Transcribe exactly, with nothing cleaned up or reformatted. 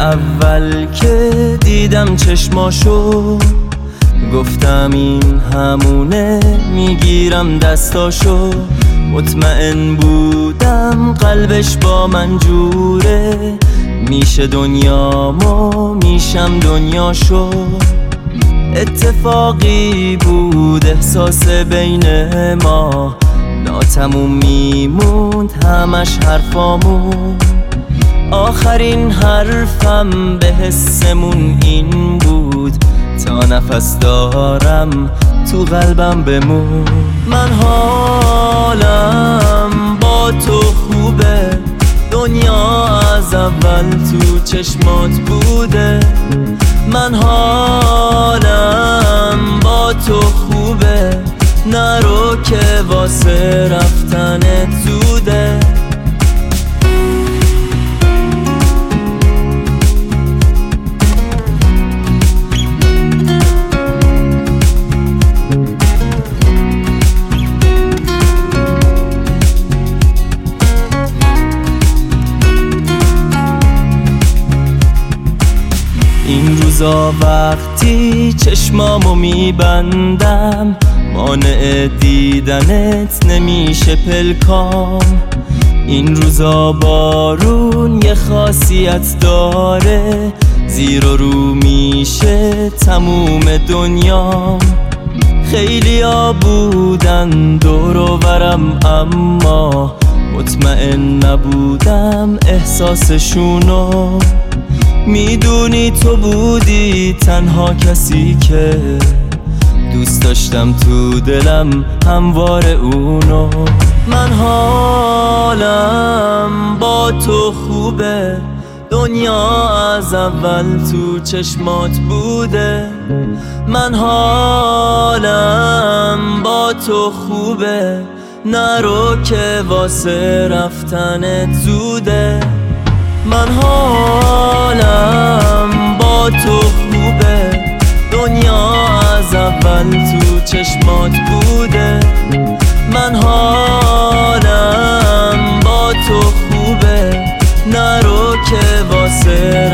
اول که دیدم چشماشو گفتم این همونه، میگیرم دستاشو. مطمئن بودم قلبش با من جوره، میشه دنیامو میشم دنیاشو. اتفاقی بود احساس بین ما، ناتموم میموند همش حرفامون. آخرین حرفم به حسمون این بود، تا نفس دارم تو قلبم بمون. من حالم با تو خوبه، دنیا از اول تو چشمات بوده. من حالم با تو خوبه، نرو که واسه رفتنت زوده. این روزا وقتی چشمامو میبندم، مانع دیدنت نمیشه پلکام. این روزا بارون یه خاصیت داره، زیر و رو میشه تموم دنیام. خیلیا بودن دور و برم، اما مطمئن نبودم احساسشونو. میدونی تو بودی تنها کسی که دوست داشتم تو دلم هموار اونو. من حالم با تو خوبه، دنیا از اول تو چشمات بوده. من حالم با تو خوبه، نرو که واسه رفتنت زوده. من حالم با تو خوبه، دنیا از اول تو چشمات بوده. من حالم با تو خوبه، نرو که واسه